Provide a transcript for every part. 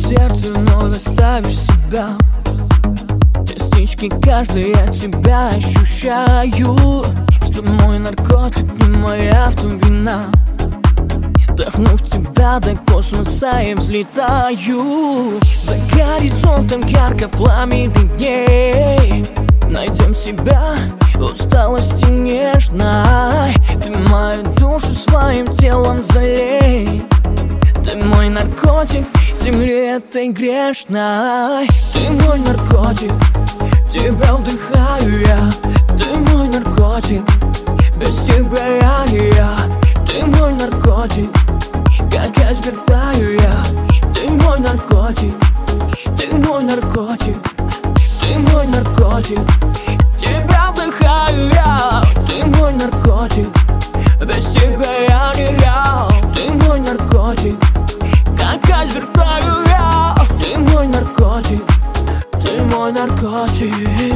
сердце вновь оставишь себя. Частички каждой я тебя ощущаю, что мой наркотик не моя в том вина. Вдохнув тебя до космоса я взлетаю. За горизонтом ярко пламенных дней найдем себя в усталости нежной. Ты мою душу своим телом залей. Ты мой наркотик в земле этой грешной. Ты мой наркотик, тебя вдыхаю я. Ты мой наркотик, без тебя я не я. Ты мой наркотик, как я сбертаю я. Ты мой наркотик, ты мой наркотик. Ты мой наркотик, тебя вдыхаю я. Ты мой наркотик, без тебя я не я. Ты мой наркотик, как я сбертаю я. Ты мой наркотик, ты мой наркотик.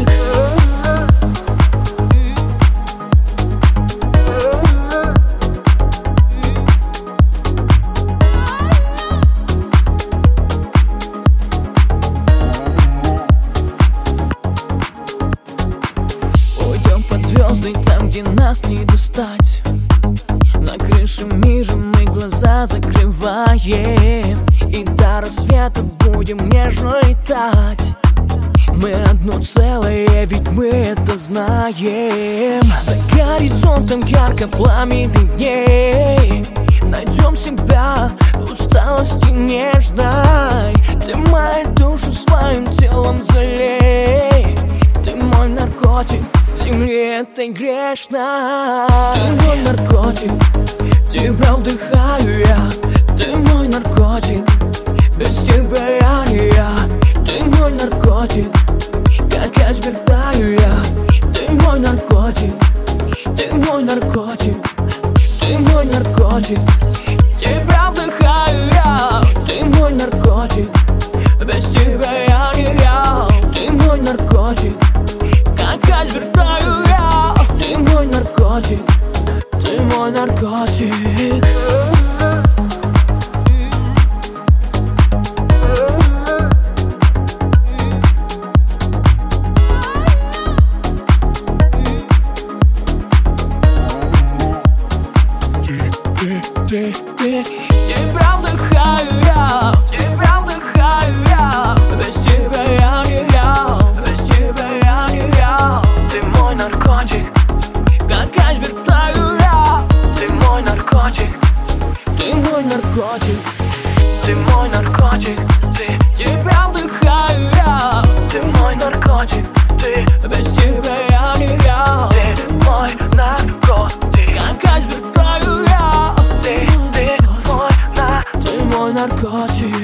Звезды там, где нас не достать. На крыше мира мы глаза закрываем, и до рассвета будем нежно летать. Мы одно целое, ведь мы это знаем. За горизонтом ярко пламенных дней найдем себя в усталости нежной. Ты мою душу своим телом залей. Ты мой наркотик в земле этой грешной. Ты мой наркотик, тебя вдыхаю я. Ты мой наркотик, без тебя я не я. Ты мой наркотик, как я сбертаю я. Ты мой наркотик, ты мой наркотик. Ты мой наркотик, тебя вдыхаю я. Ты мой наркотик, без тебя я не я. Ты мой наркотик, как я сбертаю я. Ты мой наркотик, ты мой наркотик. Тебя вдыхаю я, тебя вдыхаю я. Без тебя я не я, без тебя я не я. Ты мой наркотик, как я сбертаю я. Ты мой наркотик, ты мой наркотик. Ты мой наркотик, ты, тебя вдыхаю я. Ты мой наркотик, ты, без тебя я не я. Ты мой наркотик, как я сбертаю я. Ты мой наркотик.